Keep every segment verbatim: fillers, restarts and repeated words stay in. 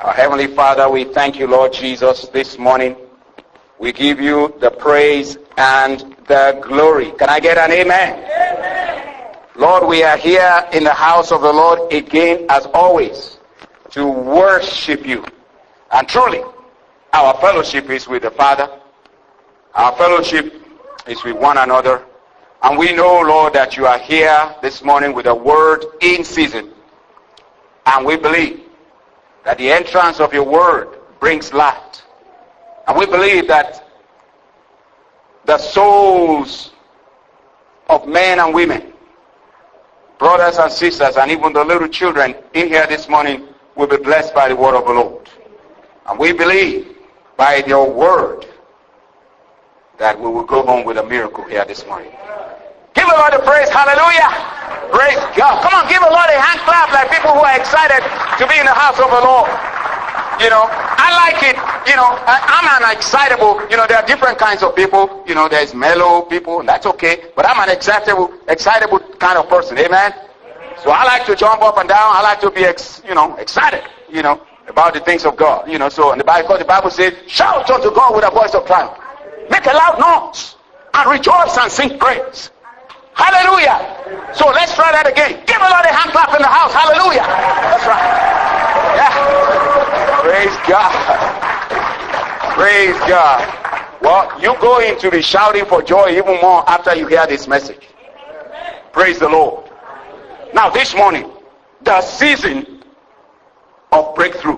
Our Heavenly Father, we thank you, Lord Jesus, this morning. We give you the praise and the glory. Can I get an amen? Amen. Lord, we are here in the house of the Lord again, as always, to worship you. And truly, our fellowship is with the Father. Our fellowship is with one another. And we know, Lord, that you are here this morning with a word in season. And we believe that the entrance of your word brings light. And we believe that the souls of men and women, brothers and sisters, and even the little children in here this morning will be blessed by the word of the Lord. And we believe by your word that we will go home with a miracle here this morning. Give the Lord a praise. Hallelujah. Praise God. Come on, give the Lord a hand clap like people who are excited to be in the house of the Lord. You know, I like it. You know, I, I'm an excitable, you know, there are different kinds of people. You know, there's mellow people, and that's okay. But I'm an excitable, excitable kind of person. Amen? So I like to jump up and down. I like to be, ex, you know, excited, you know, about the things of God. You know, so in the Bible, the Bible says, shout unto God with a voice of triumph. Make a loud noise and rejoice and sing praise. Hallelujah. So let's try that again. Give a lot of hand clap in the house. Hallelujah. That's right. Yeah. Praise God. Praise God. Well, you go into the shouting for joy even more after you hear this message. Praise the Lord. Now this morning, the season of breakthrough.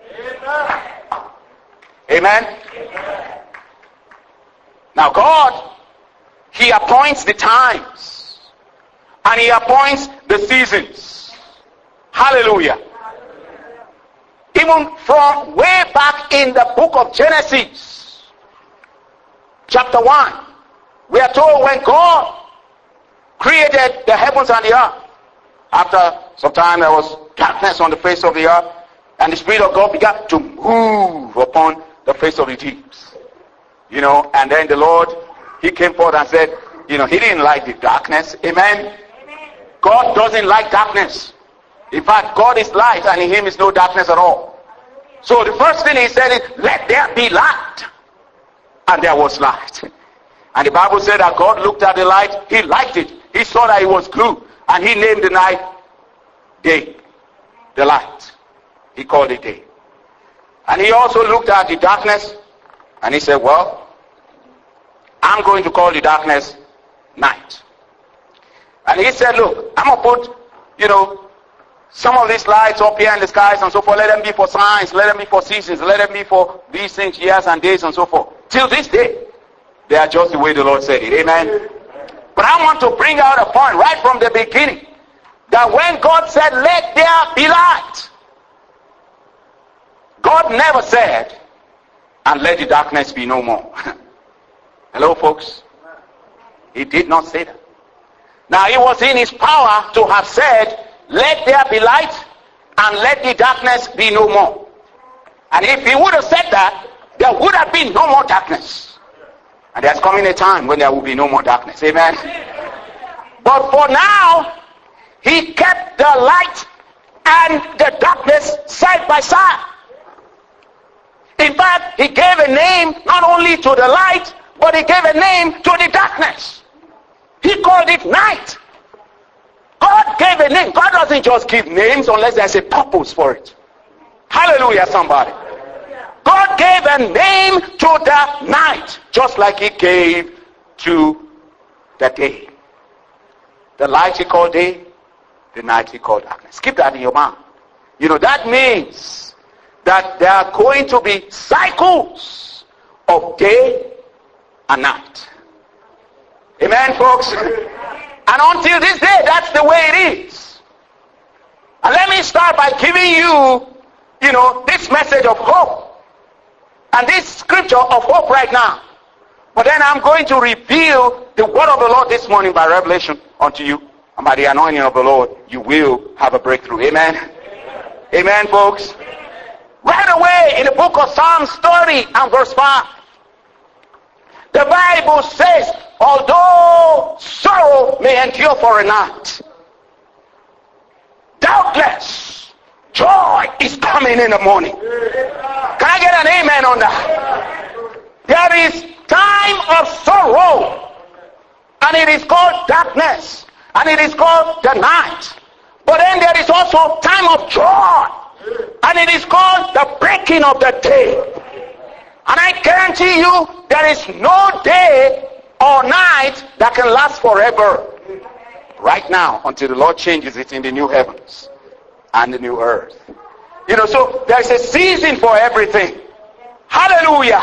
Amen. Now God, he appoints the times and he appoints the seasons. Hallelujah. Even from way back in the book of Genesis, chapter one, we are told when God created the heavens and the earth, after some time there was darkness on the face of the earth, and the Spirit of God began to move upon the face of the deeps. You know, and then the Lord, he came forth and said, you know, he didn't like the darkness. Amen? Amen. God doesn't like darkness. In fact, God is light and in him is no darkness at all. So the first thing he said is, let there be light. And there was light. And the Bible said that God looked at the light, he liked it. He saw that it was good. And he named the night day. The light. He called it day. And he also looked at the darkness and he said, well, I'm going to call the darkness night. And he said, look, I'm going to put, you know, some of these lights up here in the skies and so forth. Let them be for signs. Let them be for seasons. Let them be for these things, years and days and so forth. Till this day, they are just the way the Lord said it. Amen. But I want to bring out a point right from the beginning. That when God said, let there be light, God never said, and let the darkness be no more. Hello, folks? He did not say that. Now, it was in his power to have said, let there be light and let the darkness be no more. And if he would have said that, there would have been no more darkness. And there's coming a time when there will be no more darkness. Amen? But for now, he kept the light and the darkness side by side. In fact, he gave a name not only to the light, but he gave a name to the darkness. He called it night. God gave a name. God doesn't just give names unless there's a purpose for it. Hallelujah, somebody. God gave a name to the night, just like he gave to the day. The light he called day, the night he called darkness. Keep that in your mind. You know, that means that there are going to be cycles of day and night. Amen, folks? And until this day, that's the way it is. And let me start by giving you, you know, this message of hope. And this scripture of hope right now. But then I'm going to reveal the word of the Lord this morning by revelation unto you. And by the anointing of the Lord, you will have a breakthrough. Amen? Amen, Amen folks? Right away in the book of Psalms thirty and verse five. The Bible says, although sorrow may endure for a night, doubtless joy is coming in the morning. Can I get an amen on that? There is time of sorrow, and it is called darkness, and it is called the night. But then there is also time of joy, and it is called the breaking of the day. And I guarantee you, there is no day or night that can last forever. Right now, until the Lord changes it in the new heavens and the new earth. You know, so there's a season for everything. Hallelujah.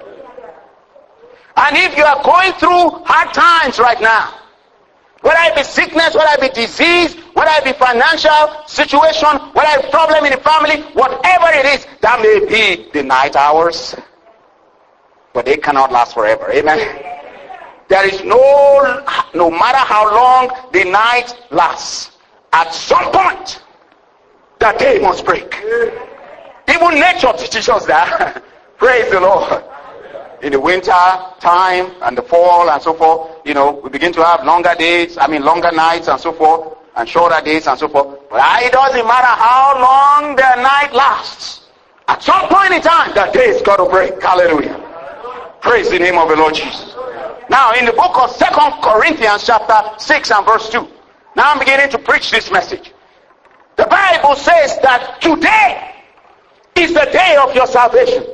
And if you are going through hard times right now, whether it be sickness, whether it be disease, whether it be financial situation, whether it be problem in the family, whatever it is, that may be the night hours, but they cannot last forever. Amen. There is no, no matter how long the night lasts, at some point, the day must break. Even nature teaches us that. Praise the Lord. In the winter time and the fall and so forth, you know, we begin to have longer days, I mean longer nights and so forth, and shorter days and so forth. But it doesn't matter how long the night lasts. At some point in time, the day's got to break. Hallelujah. Praise the name of the Lord Jesus. Now, in the book of Second Corinthians chapter six and verse two, now I'm beginning to preach this message. The Bible says that today is the day of your salvation.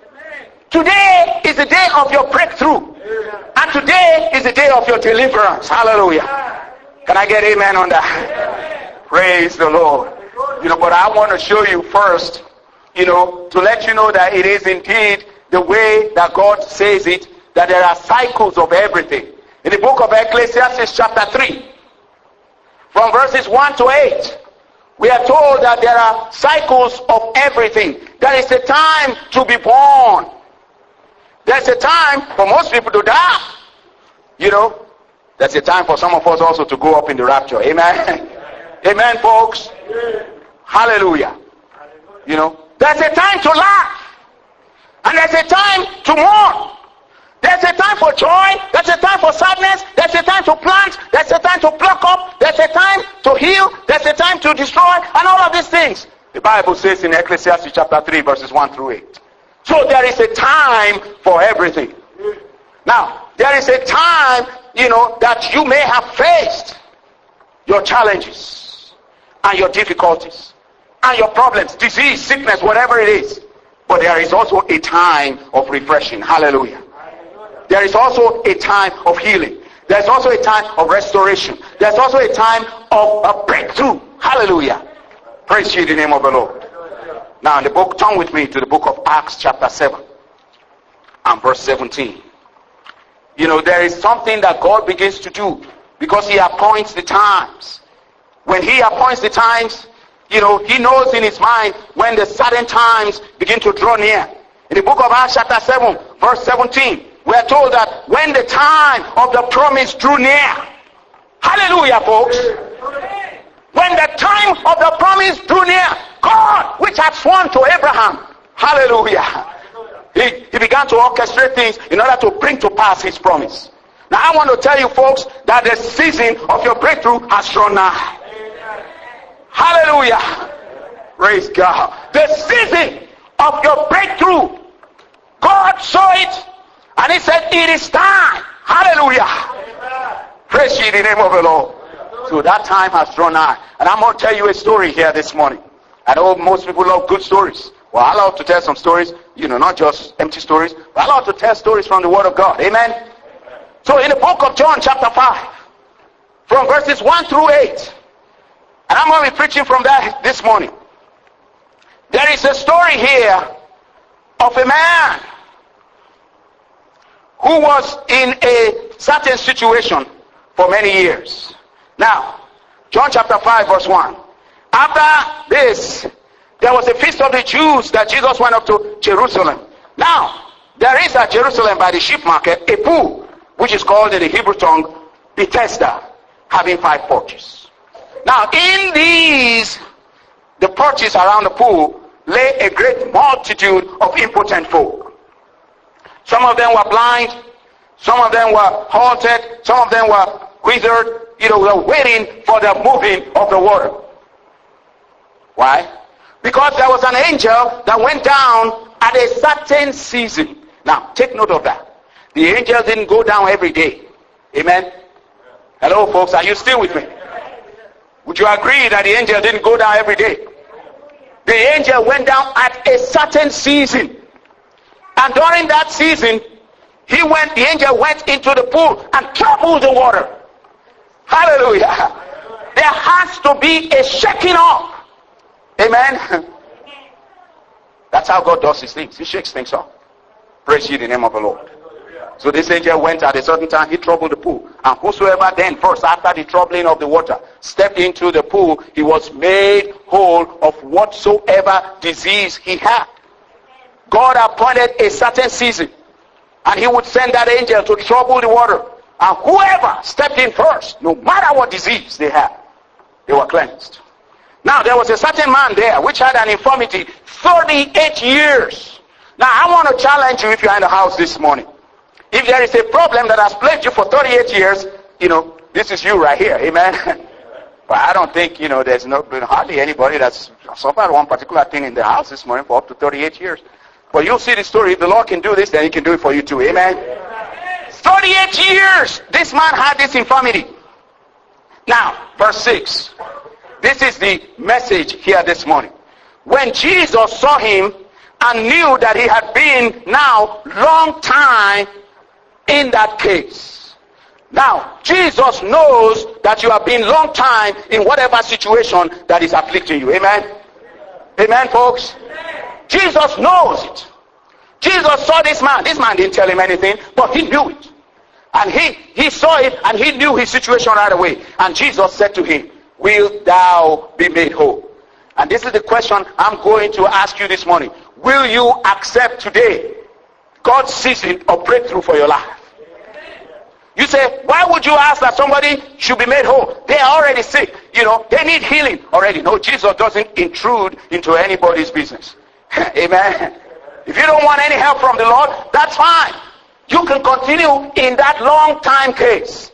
Today is the day of your breakthrough. And today is the day of your deliverance. Hallelujah. Can I get amen on that? Praise the Lord. You know, but I want to show you first, you know, to let you know that it is indeed the way that God says it, that there are cycles of everything. In the book of Ecclesiastes chapter three, from verses one to eight, we are told that there are cycles of everything. There is a time to be born. There's a time for most people to die. You know, there's a time for some of us also to go up in the rapture. Amen. Amen, folks. Hallelujah. You know, there's a time to laugh. And there's a time to mourn. There's a time for joy. There's a time for sadness. There's a time to plant. There's a time to pluck up. There's a time to heal. There's a time to destroy. And all of these things. The Bible says in Ecclesiastes chapter three, verses one through eight. So there is a time for everything. Now, there is a time, you know, that you may have faced your challenges and your difficulties and your problems, disease, sickness, whatever it is. But there is also a time of refreshing. Hallelujah. There is also a time of healing. There's also a time of restoration. There's also a time of a breakthrough. Hallelujah. Praise ye the name of the Lord. Now in the book, turn with me to the book of Acts chapter seven and verse seventeen. You know, there is something that God begins to do because he appoints the times. When he appoints the times, you know, he knows in his mind when the certain times begin to draw near. In the book of Acts chapter seven, verse seventeen, we are told that when the time of the promise drew near. Hallelujah, folks. When the time of the promise drew near, God, which had sworn to Abraham, hallelujah, he, he began to orchestrate things in order to bring to pass his promise. Now I want to tell you folks that the season of your breakthrough has drawn nigh. Hallelujah. Praise God. The season of your breakthrough, God saw it and he said it is time. Hallelujah. Praise ye the name of the Lord. So that time has drawn nigh. And I'm going to tell you a story here this morning. I know most people love good stories. Well, I love to tell some stories, you know, not just empty stories, but I love to tell stories from the Word of God. Amen? So in the book of John chapter five, from verses one through eight, and I'm going to be preaching from that this morning. There is a story here of a man who was in a certain situation for many years. Now, John chapter five verse one. After this, there was a feast of the Jews that Jesus went up to Jerusalem. Now, there is at Jerusalem by the sheep market a pool, which is called in the Hebrew tongue Bethesda, having five porches. Now, in these, the porches around the pool, lay a great multitude of impotent folk. Some of them were blind, some of them were halted, some of them were withered, you know, were waiting for the moving of the water. Why? Because there was an angel that went down at a certain season. Now, take note of that. The angel didn't go down every day. Amen? Hello, folks. Are you still with me? Would you agree that the angel didn't go down every day? The angel went down at a certain season. And during that season, he went, the angel went into the pool and troubled the water. Hallelujah. There has to be a shaking up. Amen. That's how God does his things. He shakes things up. Praise ye the name of the Lord. So this angel went at a certain time, he troubled the pool. And whosoever then first, after the troubling of the water, stepped into the pool, he was made whole of whatsoever disease he had. God appointed a certain season, and he would send that angel to trouble the water. And whoever stepped in first, no matter what disease they had, they were cleansed. Now there was a certain man there which had an infirmity thirty-eight years. Now I want to challenge you, if you're in the house this morning. If there is a problem that has plagued you for thirty-eight years, you know, this is you right here. Amen. But I don't think, you know, there's no, hardly anybody that's suffered one particular thing in the house this morning for up to thirty-eight years. But you'll see the story. If the Lord can do this, then he can do it for you too. Amen. thirty-eight years this man had this infirmity. Now, verse six. This is the message here this morning. When Jesus saw him and knew that he had been now long time in that case. Now, Jesus knows that you have been long time in whatever situation that is afflicting you. Amen? Amen, folks? Jesus knows it. Jesus saw this man. This man didn't tell him anything, but he knew it. And he, he saw it and he knew his situation right away. And Jesus said to him, will thou be made whole? And this is the question I'm going to ask you this morning. Will you accept today God's season of breakthrough for your life? You say, why would you ask that somebody should be made whole? They are already sick. You know, they need healing already. No, Jesus doesn't intrude into anybody's business. Amen. If you don't want any help from the Lord, that's fine. You can continue in that long time case.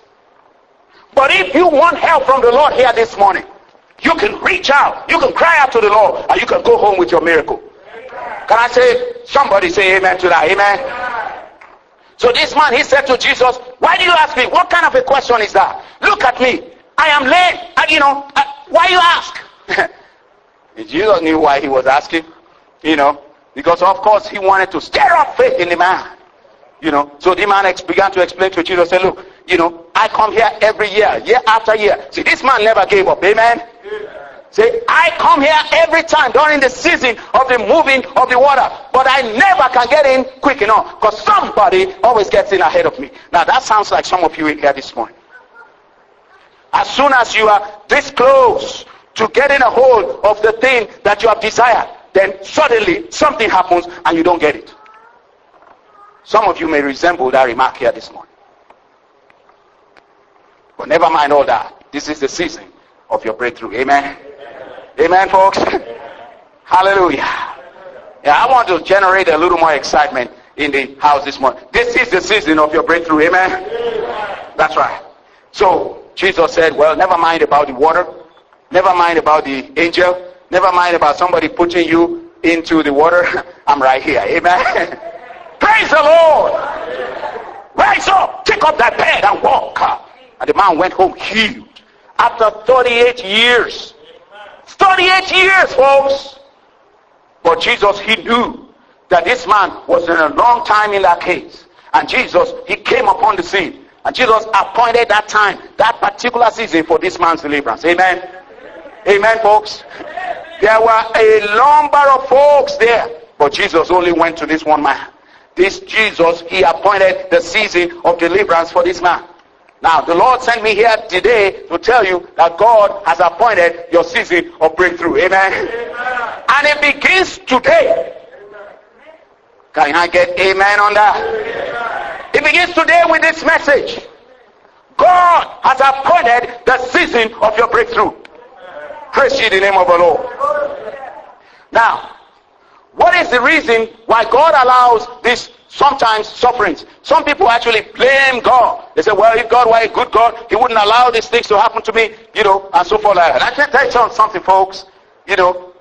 But if you want help from the Lord here this morning, you can reach out. You can cry out to the Lord, and you can go home with your miracle. Can I say, somebody say amen to that? Amen. So this man, he said to Jesus, why do you ask me? What kind of a question is that? Look at me. I am lame. I, you know, I, why you ask? Jesus knew why he was asking. You know, because of course he wanted to stir up faith in the man. You know, so the man ex- began to explain to Jesus, say, look, you know, I come here every year, year after year. See, this man never gave up. Amen. Say, I come here every time during the season of the moving of the water, but I never can get in quick enough because somebody always gets in ahead of me. Now that sounds like some of you in here this morning. As soon as you are this close to getting a hold of the thing that you have desired, then suddenly something happens and you don't get it. Some of you may resemble that remark here this morning. But never mind all that. This is the season of your breakthrough. Amen. Amen, folks. Hallelujah. Yeah, I want to generate a little more excitement in the house this morning. This is the season of your breakthrough. Amen. That's right. So Jesus said, well, never mind about the water. Never mind about the angel. Never mind about somebody putting you into the water. I'm right here. Amen. Praise the Lord. Rise up. Take up that bed and walk. And the man went home healed. After thirty-eight years. thirty-eight years, folks. But Jesus, he knew that this man was in a long time in that case. And Jesus, he came upon the scene. And Jesus appointed that time, that particular season for this man's deliverance. Amen. Amen, folks. There were a number of folks there. But Jesus only went to this one man. This Jesus, he appointed the season of deliverance for this man. Now, the Lord sent me here today to tell you that God has appointed your season of breakthrough. Amen. Amen. And it begins today. Amen. Can I get amen on that? Amen. It begins today with this message. God has appointed the season of your breakthrough. Amen. Praise ye the name of the Lord. Amen. Now, what is the reason why God allows this sometimes sufferings? Some people actually blame God. They say, well, if God were a good God, he wouldn't allow these things to happen to me, you know, and so forth like that. And I can tell you something, folks. You know,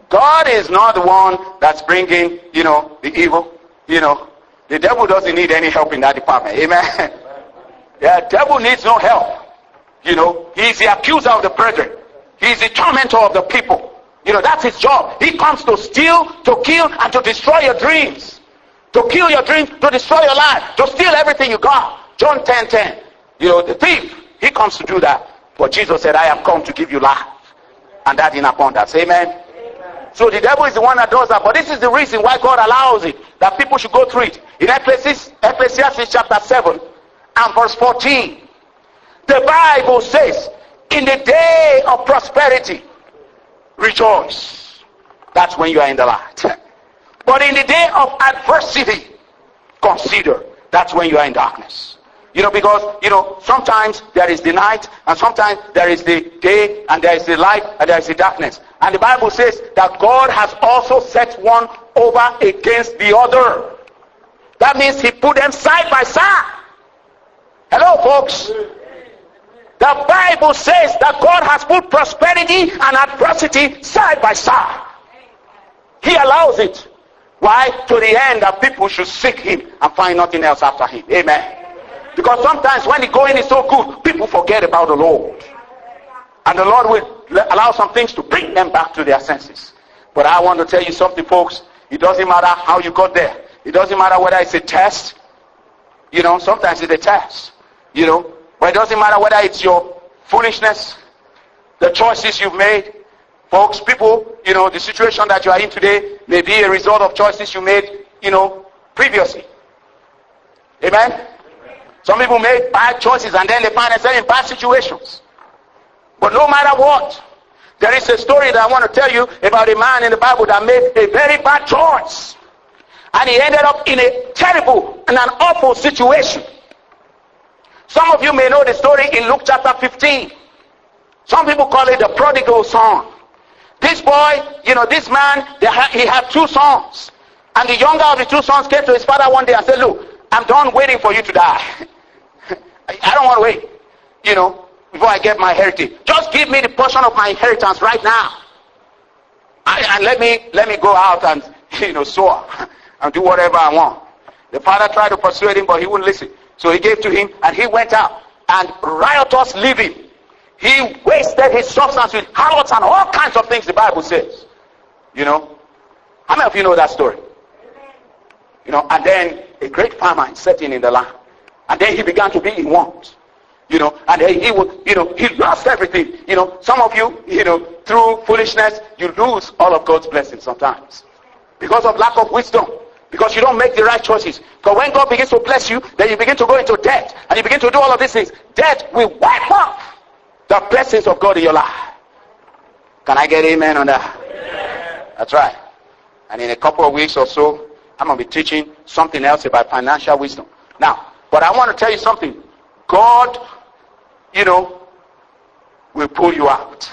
God is not the one that's bringing, you know, the evil. You know, the devil doesn't need any help in that department. Amen. The devil needs no help. You know, he's the accuser of the brethren. He's the tormentor of the people. You know, that's his job. He comes to steal, to kill, and to destroy your dreams. To kill your dreams, to destroy your life, to steal everything you got. John ten ten. You know, the thief, he comes to do that. But Jesus said, I have come to give you life. And that in abundance. Amen. Amen. So the devil is the one that does that. But this is the reason why God allows it. That people should go through it. In Ecclesiastes, Ecclesiastes chapter seven and verse fourteen. The Bible says, in the day of prosperity, rejoice. That's when you are in the light. But in the day of adversity, consider. That's when you are in darkness. You know, because, you know, sometimes there is the night, and sometimes there is the day, and there is the light, and there is the darkness. And the Bible says that God has also set one over against the other. That means he put them side by side. Hello, folks. The Bible says that God has put prosperity and adversity side by side. He allows it. Why? To the end that people should seek him and find nothing else after him. Amen. Because sometimes when the going is so good, people forget about the Lord. And the Lord will allow some things to bring them back to their senses. But I want to tell you something, folks. It doesn't matter how you got there. It doesn't matter whether it's a test. You know, sometimes it's a test. You know, but it doesn't matter whether it's your foolishness, the choices you've made. Folks, people, you know, the situation that you are in today may be a result of choices you made, you know, previously. Amen? Some people make bad choices and then they find themselves in bad situations. But no matter what, there is a story that I want to tell you about a man in the Bible that made a very bad choice. And he ended up in a terrible and an awful situation. Some of you may know the story in Luke chapter fifteen. Some people call it the prodigal son. This boy, you know, this man, ha- he had two sons. And the younger of the two sons came to his father one day and said, look, I'm done waiting for you to die. I don't want to wait, you know, before I get my heritage. Just give me the portion of my inheritance right now. I, and let me, let me go out and, you know, soar and do whatever I want. The father tried to persuade him, but he wouldn't listen. So he gave to him and he went out and riotous living. He wasted his substance with harlots and all kinds of things the Bible says. You know. How many of you know that story? You know, and then a great famine set in in the land. And then he began to be in want. You know, and then he would, you know, he lost everything. You know, some of you, you know, through foolishness, you lose all of God's blessings sometimes. Because of lack of wisdom. Because you don't make the right choices. Because when God begins to bless you, then you begin to go into debt. And you begin to do all of these things. Debt will wipe off the blessings of God in your life. Can I get amen on that? Yeah. That's right. And in a couple of weeks or so, I'm going to be teaching something else about financial wisdom. Now, but I want to tell you something. God, you know, will pull you out.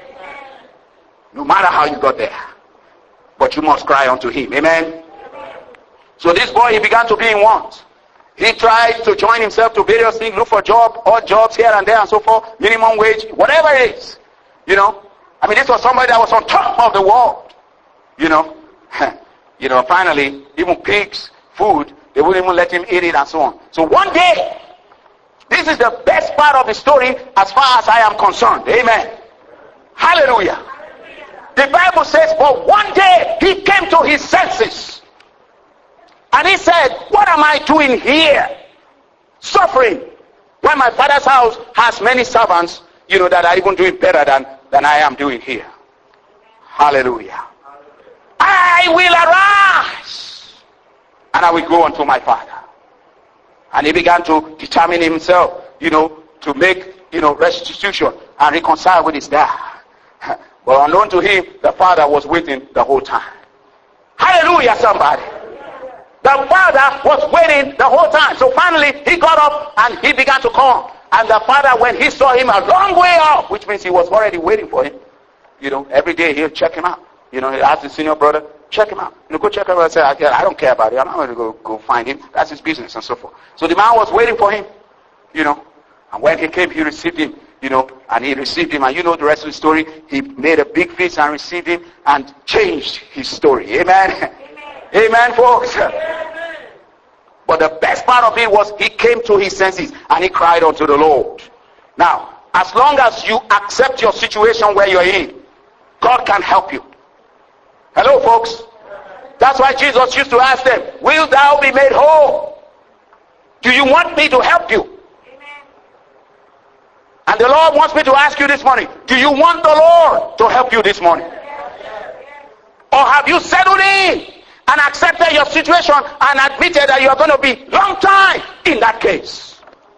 No matter how you got there. But you must cry unto him. Amen? So this boy, he began to be in want. He tried to join himself to various things, look for job, odd jobs here and there and so forth, minimum wage, whatever it is. You know, I mean, this was somebody that was on top of the world. You know, you know, finally, even pigs, food, they wouldn't even let him eat it and so on. So one day, this is the best part of the story as far as I am concerned. Amen. Hallelujah. The Bible says, but one day he came to his senses. And he said, what am I doing here? Suffering. When my father's house has many servants, you know, that are even doing better than, than I am doing here. Hallelujah. I will arise. And I will go unto my father. And he began to determine himself, you know, to make, you know, restitution and reconcile with his dad. But unknown to him, the father was waiting the whole time. Hallelujah, somebody. The father was waiting the whole time. So finally, he got up and he began to come. And the father, when he saw him a long way off, which means he was already waiting for him, you know, every day he'll check him out. You know, he asked the senior brother, check him out. You know, go check him out and say, I don't care about it. I'm not going to go, go find him. That's his business and so forth. So the man was waiting for him, you know. And when he came, he received him, you know, and he received him. And you know the rest of the story. He made a big feast and received him and changed his story. Amen. Amen, Amen folks. Amen. But the best part of it was he came to his senses and he cried unto the Lord. Now, as long as you accept your situation where you're in, God can help you. Hello, folks. That's why Jesus used to ask them, will thou be made whole? Do you want me to help you? Amen. And the Lord wants me to ask you this morning, do you want the Lord to help you this morning? Or have you settled in and accepted your situation and admitted that you are going to be long time in that case?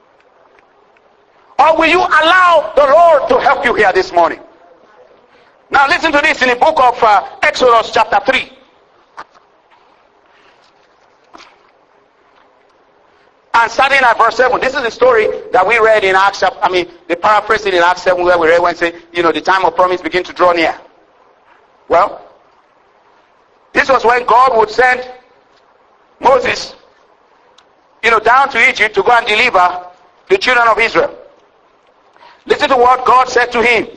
Or will you allow the Lord to help you here this morning? Now listen to this in the book of uh, Exodus chapter three. And starting at verse seven, this is the story that we read in Acts, I mean, the paraphrasing in Acts seven where we read when it said, you know, the time of promise begin to draw near. Well, this was when God would send Moses, you know, down to Egypt to go and deliver the children of Israel. Listen to what God said to him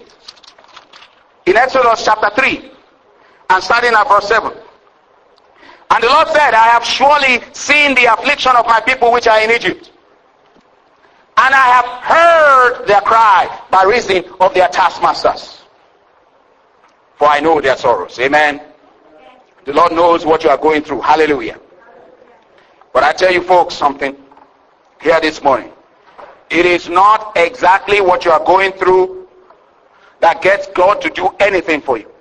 in Exodus chapter three and starting at verse seven. And the Lord said, I have surely seen the affliction of my people which are in Egypt. And I have heard their cry by reason of their taskmasters. For I know their sorrows. Amen. The Lord knows what you are going through. Hallelujah. But I tell you folks something here this morning. It is not exactly what you are going through that gets God to do anything for you.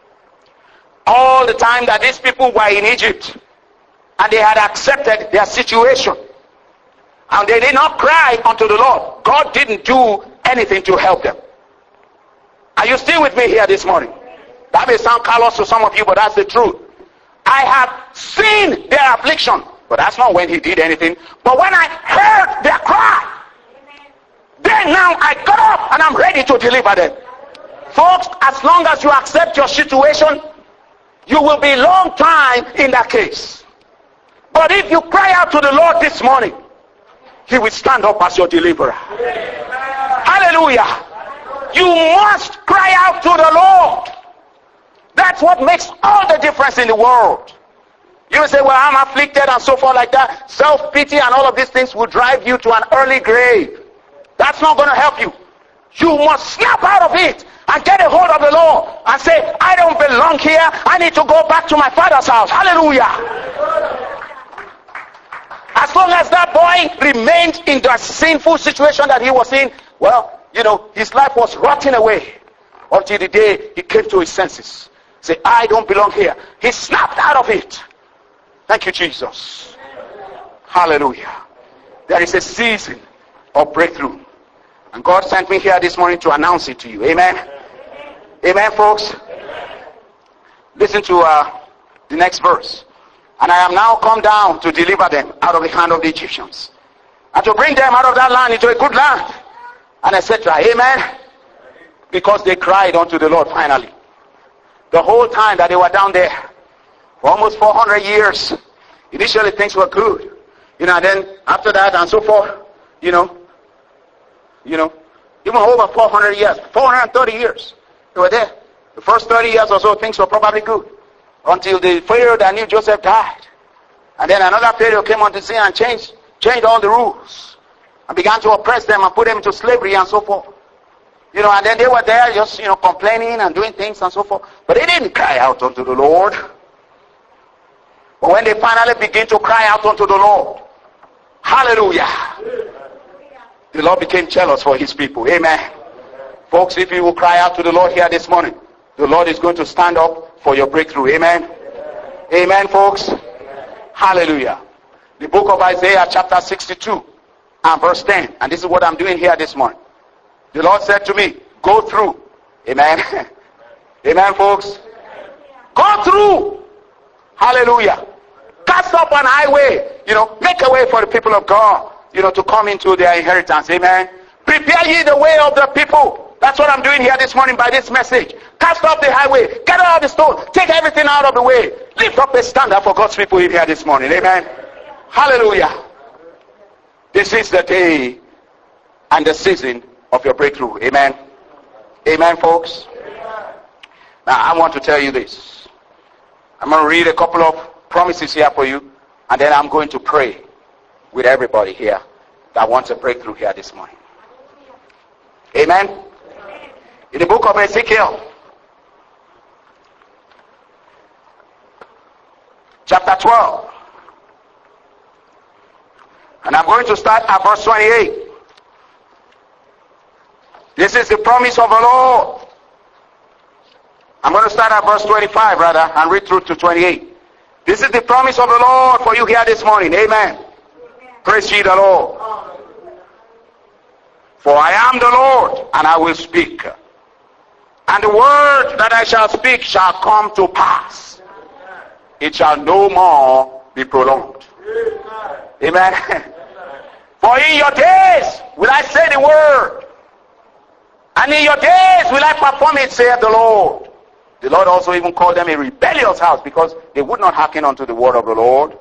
All the time that these people were in Egypt and they had accepted their situation and they did not cry unto the Lord, God didn't do anything to help them. Are you still with me here this morning? That may sound callous to some of you, but that's the truth. I have seen their affliction, but that's not when he did anything. But when I heard their cry, then now I got up and I'm ready to deliver them. Folks, as long as you accept your situation, you will be long time in that case. But if you cry out to the Lord this morning, he will stand up as your deliverer. Hallelujah. You must cry out to the Lord. That's what makes all the difference in the world. You will say, well, I'm afflicted and so forth like that. Self-pity and all of these things will drive you to an early grave. That's not going to help you. You must snap out of it and get a hold of the Lord and say, I don't belong here. I need to go back to my father's house. Hallelujah. As long as that boy remained in the sinful situation that he was in, well, you know, his life was rotting away until the day he came to his senses. Say, I don't belong here. He snapped out of it. Thank you, Jesus. Hallelujah. There is a season of breakthrough. And God sent me here this morning to announce it to you. Amen. Amen, Amen folks. Amen. Listen to uh, the next verse. And I am now come down to deliver them out of the hand of the Egyptians, and to bring them out of that land into a good land, and et cetera. Amen. Because they cried unto the Lord finally. The whole time that they were down there, for almost four hundred years, initially things were good. You know, and then after that and so forth, you know, You know, even over four hundred years, four hundred thirty years, they were there. The first thirty years or so, things were probably good. Until the Pharaoh that knew Joseph died. And then another Pharaoh came on the scene and changed, changed all the rules. And began to oppress them and put them into slavery and so forth. You know, and then they were there just, you know, complaining and doing things and so forth. But they didn't cry out unto the Lord. But when they finally begin to cry out unto the Lord, hallelujah, the Lord became jealous for his people. Amen. Folks, if you will cry out to the Lord here this morning, the Lord is going to stand up for your breakthrough. Amen. Amen, folks. Hallelujah. The book of Isaiah chapter sixty-two and verse ten. And this is what I'm doing here this morning. The Lord said to me, go through. Amen. Amen, folks. Go through. Hallelujah. Cast up an highway. You know, make a way for the people of God, you know, to come into their inheritance. Amen. Prepare ye the way of the people. That's what I'm doing here this morning by this message. Cast off the highway. Get out of the stone. Take everything out of the way. Lift up a standard for God's people in here this morning. Amen. Hallelujah. This is the day and the season of your breakthrough. Amen. Amen, folks. Now, I want to tell you this. I'm going to read a couple of promises here for you, and then I'm going to pray with everybody here that wants a breakthrough here this morning. Amen. In the book of Ezekiel, chapter twelve, and I'm going to start at verse twenty-eight. This is the promise of the Lord. I'm going to start at verse twenty-five, rather, and read through to twenty-eight. This is the promise of the Lord for you here this morning. Amen. Amen. Praise ye the Lord. For I am the Lord, and I will speak. And the word that I shall speak shall come to pass. It shall no more be prolonged. Amen. For in your days will I say the word, and in your days will I perform it, saith the Lord. The Lord also even called them a rebellious house, because they would not hearken unto the word of the Lord.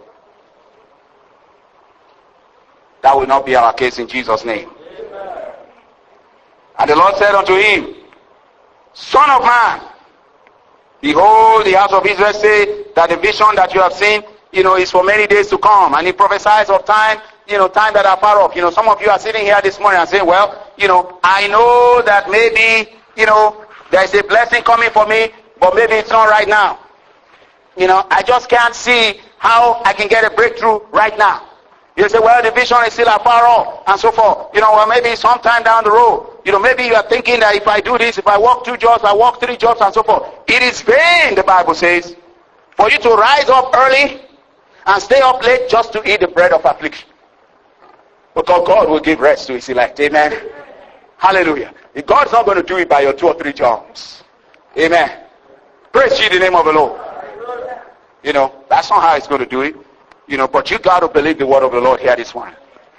That will not be our case in Jesus' name. Amen. And the Lord said unto him, Son of man, behold, the house of Israel say that the vision that you have seen, you know, is for many days to come. And he prophesies of time, you know, time that are far off. You know, some of you are sitting here this morning and saying, well, you know, I know that maybe, you know, there's a blessing coming for me, but maybe it's not right now. You know, I just can't see how I can get a breakthrough right now. You say, well, the vision is still afar off, and so forth. You know, well, maybe sometime down the road. You know, maybe you are thinking that if I do this, if I work two jobs, I work three jobs, and so forth. It is vain, the Bible says, for you to rise up early and stay up late just to eat the bread of affliction. Because God will give rest to his elect. Amen. Hallelujah. God's not going to do it by your two or three jobs. Amen. Praise ye the name of the Lord. You know, that's not how he's going to do it. You know, but you got to believe the word of the Lord here this morning.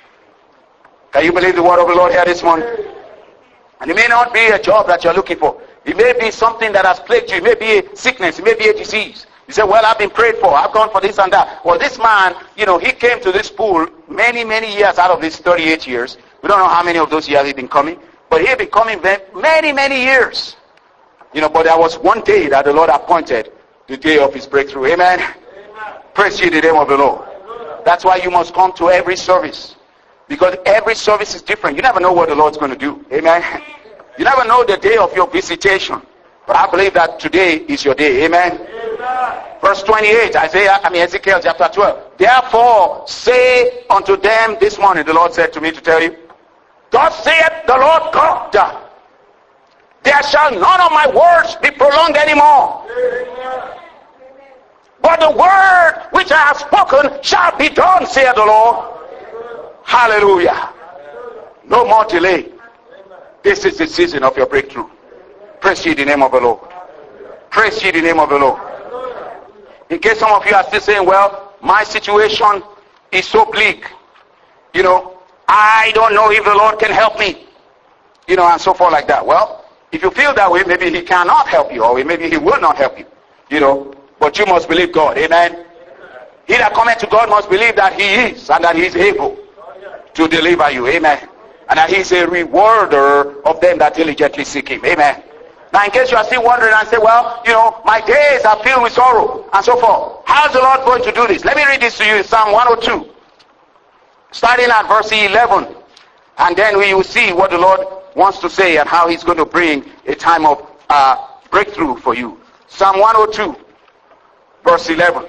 Can you believe the word of the Lord here this morning? And it may not be a job that you're looking for. It may be something that has plagued you. It may be a sickness. It may be a disease. You say, well, I've been prayed for. I've gone for this and that. Well, this man, you know, he came to this pool many, many years out of these thirty-eight years. We don't know how many of those years he's been coming. But he'd been coming many, many years. You know, but there was one day that the Lord appointed, the day of his breakthrough. Amen. Amen. Praise ye the name of the Lord. That's why you must come to every service. Because every service is different. You never know what the Lord's going to do. Amen. You never know the day of your visitation. But I believe that today is your day. Amen. Amen. Verse twenty-eight, Isaiah, I mean Ezekiel chapter twelve. Therefore say unto them this morning, the Lord said to me to tell you, thus saith the Lord God, there shall none of my words be prolonged anymore. Amen. But the word which I have spoken shall be done, saith the Lord. Hallelujah. No more delay. This is the season of your breakthrough. Praise ye the name of the Lord. Praise ye the name of the Lord. In case some of you are still saying, well, my situation is so bleak. You know, I don't know if the Lord can help me. You know, and so forth like that. Well, if you feel that way, maybe he cannot help you, or maybe he will not help you. You know, but you must believe God. Amen. He that cometh to God must believe that he is, and that he is able to deliver you. Amen. And that he is a rewarder of them that diligently seek him. Amen. Now, in case you are still wondering and say, well, you know, my days are filled with sorrow, and so forth. How is the Lord going to do this? Let me read this to you in Psalm one oh two. Starting at verse eleven. And then we will see what the Lord wants to say and how he's going to bring a time of uh, breakthrough for you. Psalm one oh two, verse eleven.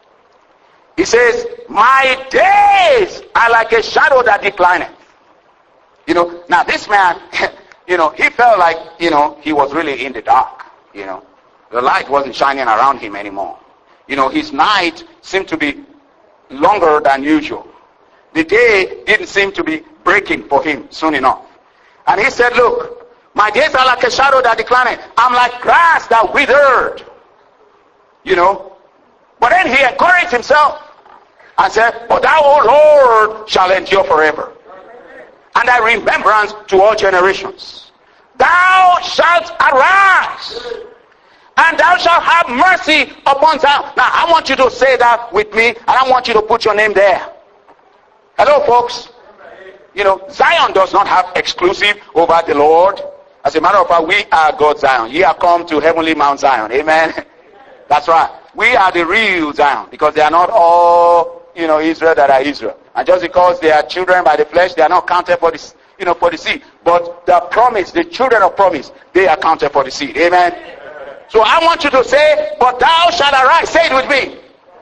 He says, my days are like a shadow that declineth. You know, now this man, you know, he felt like, you know, he was really in the dark. You know, the light wasn't shining around him anymore. You know, his night seemed to be longer than usual. The day didn't seem to be breaking for him soon enough. And he said, look, my days are like a shadow that declineth. I'm like grass that withered. You know. But then he encouraged himself and said, but thou, O Lord, shall endure forever. And thy remembrance to all generations. Thou shalt arise, and thou shalt have mercy upon Zion. Now, I want you to say that with me, and I want you to put your name there. Hello, folks. You know, Zion does not have exclusive over the Lord. As a matter of fact, we are God's Zion. Ye are come to heavenly Mount Zion. Amen. That's right. We are the real Zion, because they are not all, you know, Israel that are Israel. And just because they are children by the flesh, they are not counted for the, you know, for the seed. But the promise, the children of promise, they are counted for the seed. Amen. So I want you to say, but thou shalt arise. Say it with me.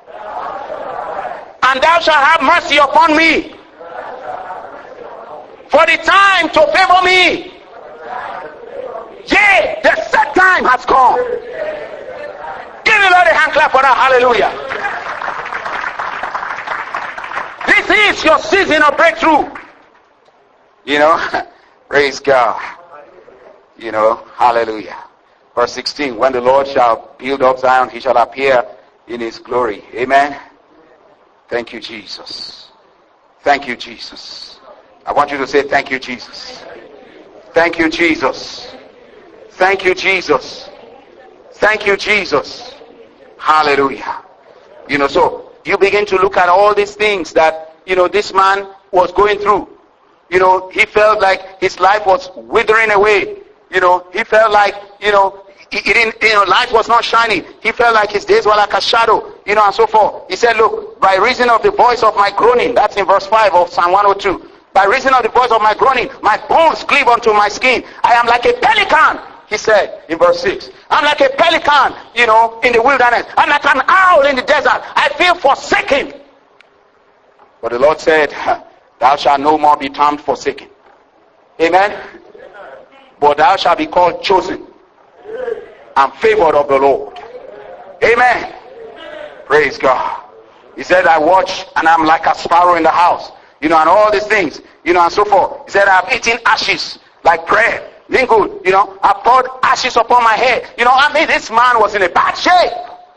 And thou shalt have mercy upon me. For the time to favor me. Yea, the set time has come. Give the Lord a hand clap for that. Hallelujah. This is your season of breakthrough. You know, praise God. You know, hallelujah. Verse sixteen, when the Lord shall build up Zion, he shall appear in his glory. Amen. Thank you, Jesus. Thank you, Jesus. I want you to say, thank you, Jesus. Thank you, Jesus. Thank you, Jesus. Thank you, Jesus. Hallelujah. You know, so you begin to look at all these things that, you know, this man was going through. You know, he felt like his life was withering away. You know, he felt like, you know, he, he didn't, you know, light was not shining. He felt like his days were like a shadow, you know, and so forth. He said, look, by reason of the voice of my groaning, that's in verse five of Psalm one oh two. By reason of the voice of my groaning, my bones cleave unto my skin. I am like a pelican, he said in verse six. I'm like a pelican, you know, in the wilderness. I'm like an owl in the desert. I feel forsaken. But the Lord said, thou shalt no more be termed forsaken. Amen. But thou shalt be called chosen and favored of the Lord. Amen. Praise God. He said, I watch and I'm like a sparrow in the house. You know, and all these things, you know, and so forth. He said, I have eaten ashes like bread. Being good, you know, I poured ashes upon my head. You know, I mean, this man was in a bad shape.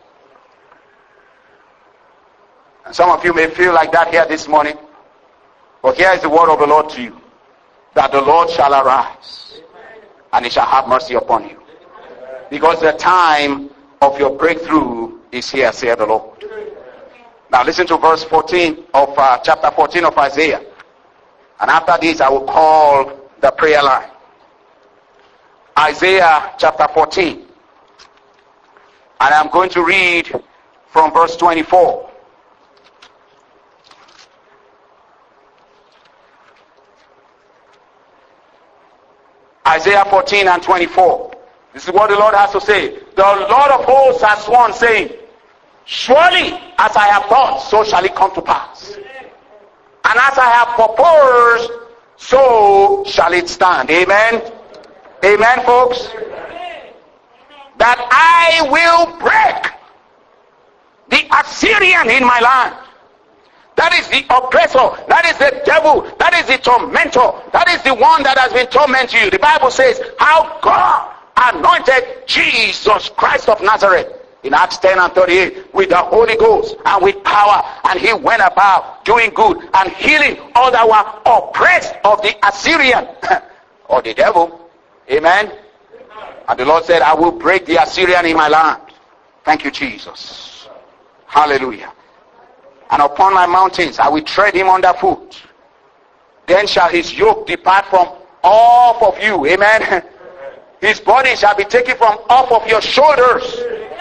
And some of you may feel like that here this morning. But here is the word of the Lord to you. That the Lord shall arise. And he shall have mercy upon you. Because the time of your breakthrough is here, saith the Lord. Now listen to verse fourteen of uh, chapter fourteen of Isaiah. And after this I will call the prayer line. Isaiah chapter fourteen. And I'm going to read from verse twenty-four. Isaiah fourteen and twenty-four. This is what the Lord has to say. The Lord of hosts has sworn, saying, surely as I have thought, so shall it come to pass. And as I have proposed, so shall it stand. Amen. Amen, folks. That I will break the Assyrian in my land. That is the oppressor. That is the devil. That is the tormentor. That is the one that has been tormenting you. The Bible says how God anointed Jesus Christ of Nazareth in Acts ten and thirty-eight with the Holy Ghost and with power, and he went about doing good and healing all that were oppressed of the Assyrian or the devil. Amen. And the Lord said, I will break the Assyrian in my land. Thank you, Jesus. Hallelujah. And upon my mountains I will tread him underfoot. Then shall his yoke depart from off of you. Amen. His body shall be taken from off of your shoulders.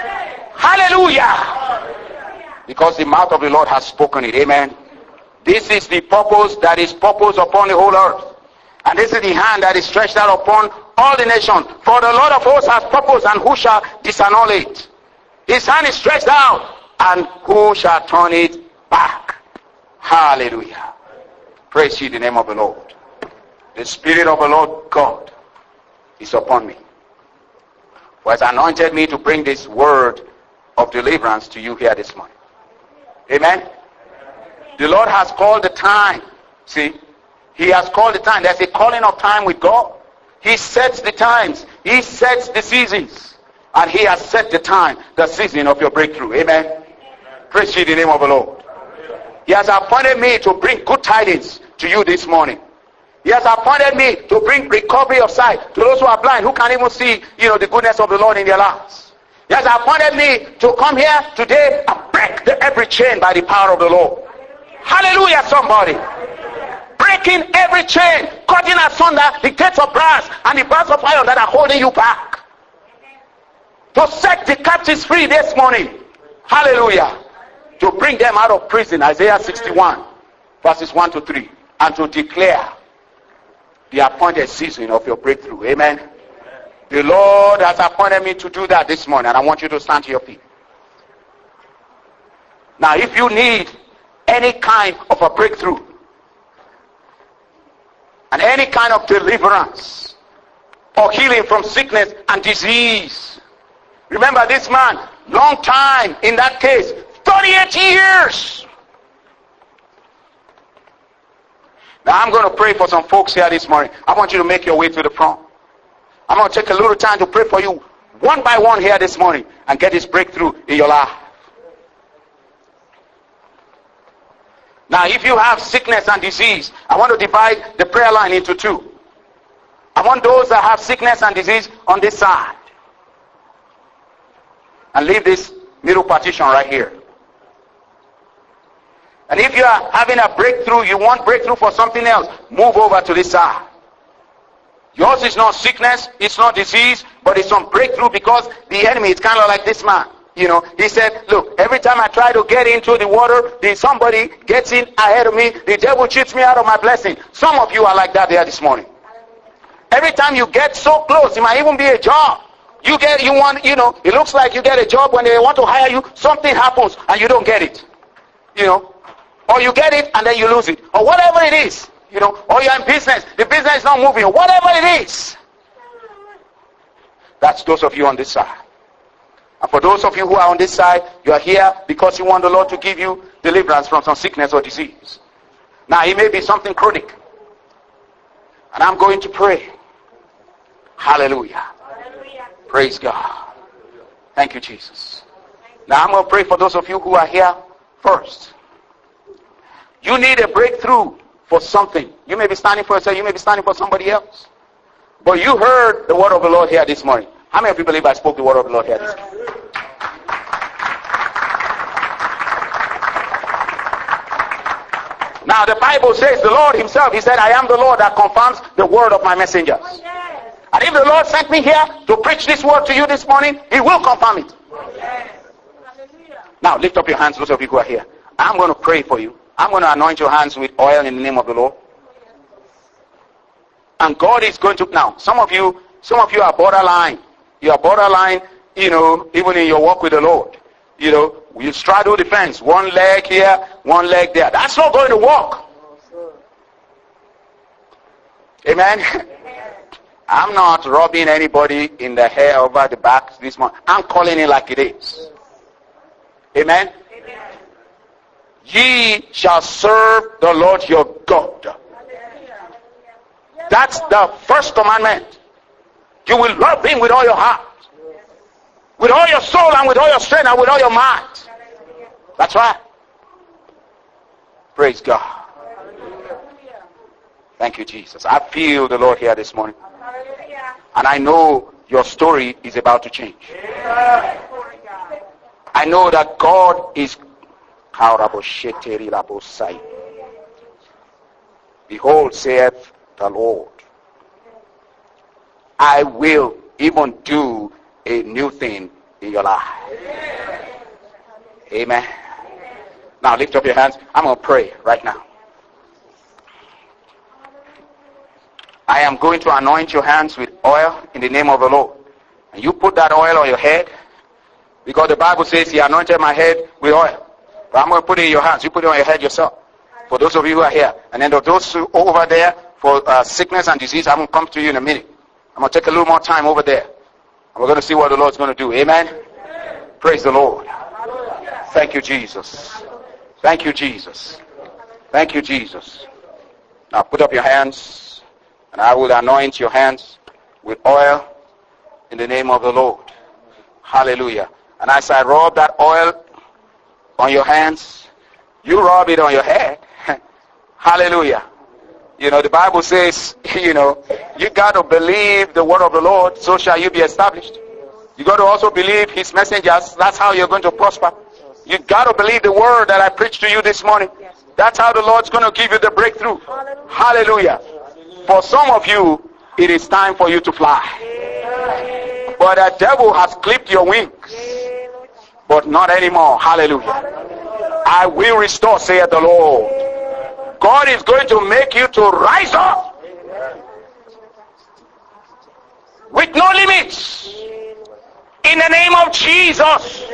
Hallelujah. Because the mouth of the Lord has spoken it. Amen. This is the purpose that is purpose upon the whole earth. And this is the hand that is stretched out upon all the nations. For the Lord of hosts has purpose, and who shall disannul it? His hand is stretched out, and who shall turn it back? Hallelujah. Praise ye the name of the Lord. The Spirit of the Lord God is upon me, who has anointed me to bring this word of deliverance to you here this morning. Amen. The Lord has called the time. See, he has called the time. There's a calling of time with God. He sets the times. He sets the seasons. And he has set the time, the season of your breakthrough. Amen. Praise ye the name of the Lord. He has appointed me to bring good tidings to you this morning. He has appointed me to bring recovery of sight to those who are blind, who can't even see, you know, the goodness of the Lord in their lives. He has appointed me to come here today and break the every chain by the power of the Lord. Hallelujah, somebody. Break breaking every chain, cutting asunder the gates of brass and the bars of iron that are holding you back. To set the captives free this morning. Hallelujah. To bring them out of prison. Isaiah sixty-one verses one to three. And to declare the appointed season of your breakthrough. Amen. Amen. The Lord has appointed me to do that this morning. And I want you to stand to your feet. Now if you need any kind of a breakthrough and any kind of deliverance or healing from sickness and disease. Remember this man, long time in that case, thirty-eight years. Now I'm going to pray for some folks here this morning. I want you to make your way to the front. I'm going to take a little time to pray for you one by one here this morning and get this breakthrough in your life. Now if you have sickness and disease, I want to divide the prayer line into two. I want those that have sickness and disease on this side. And leave this middle partition right here. And if you are having a breakthrough, you want breakthrough for something else, move over to this side. Yours is not sickness, it's not disease, but it's some breakthrough because the enemy is kind of like this man. You know, he said, look, every time I try to get into the water, then somebody gets in ahead of me, the devil cheats me out of my blessing. Some of you are like that there this morning. Every time you get so close, it might even be a job. You get, you want, you know, it looks like you get a job when they want to hire you, something happens and you don't get it. You know, or you get it and then you lose it. Or whatever it is, you know, or you're in business, the business is not moving, whatever it is. That's those of you on this side. And for those of you who are on this side, you are here because you want the Lord to give you deliverance from some sickness or disease. Now it may be something chronic. And I'm going to pray. Hallelujah. Praise God. Thank you, Jesus. Now I'm going to pray for those of you who are here first. You need a breakthrough for something. You may be standing for yourself. You may be standing for somebody else. But you heard the word of the Lord here this morning. How many of you believe I spoke the word of the Lord here this morning? Now the Bible says the Lord himself, he said, I am the Lord that confirms the word of my messengers. And if the Lord sent me here to preach this word to you this morning, he will confirm it. Yes. Now lift up your hands, those of you who are here. I'm going to pray for you. I'm going to anoint your hands with oil in the name of the Lord. And God is going to, now some of you, some of you are borderline. You are borderline, you know, even in your walk with the Lord. You know, you straddle the fence. One leg here, one leg there. That's not going to work. Amen. I'm not rubbing anybody in the hair over the back this morning. I'm calling it like it is. Amen? Amen. Ye shall serve the Lord your God. That's the first commandment. You will love him with all your heart, with all your soul, and with all your strength, and with all your mind. That's right. Praise God. Thank you, Jesus. I feel the Lord here this morning. And I know your story is about to change. I know that God is... Behold, saith the Lord, I will even do a new thing in your life. Amen. Now lift up your hands. I'm going to pray right now. I am going to anoint your hands with oil in the name of the Lord. And you put that oil on your head, because the Bible says he anointed my head with oil. But I'm going to put it in your hands. You put it on your head yourself. For those of you who are here. And then those who are over there for uh, sickness and disease, I'm going to come to you in a minute. I'm going to take a little more time over there. And we're going to see what the Lord's going to do. Amen? Amen. Praise the Lord. Thank you, Jesus. Thank you, Jesus. Thank you, Jesus. Now put up your hands. And I will anoint your hands with oil in the name of the Lord. Hallelujah. And as I rub that oil on your hands, you rub it on your head. Hallelujah. You know, the Bible says, you know, you got to believe the word of the Lord, so shall you be established. You got to also believe his messengers. That's how you're going to prosper. You got to believe the word that I preached to you this morning. That's how the Lord's going to give you the breakthrough. Hallelujah. For some of you, it is time for you to fly. But the devil has clipped your wings. But not anymore. Hallelujah. I will restore, saith the Lord. God is going to make you to rise up with no limits. In the name of Jesus.